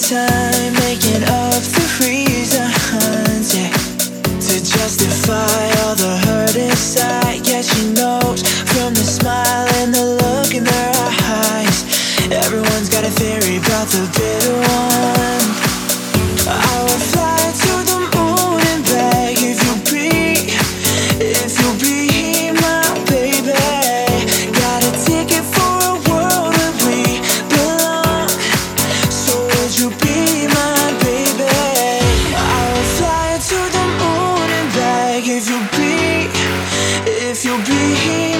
time making up the reasons, yeah, to justify all the hurt inside. Yeah, she knows from the smile and the look in their eyes. Everyone's got a theory about the bitter one. I will fly to the moon and back if you'll be my baby. Got a ticket for a world where we belong. So would you be my baby? I will fly to the moon and back if you'll be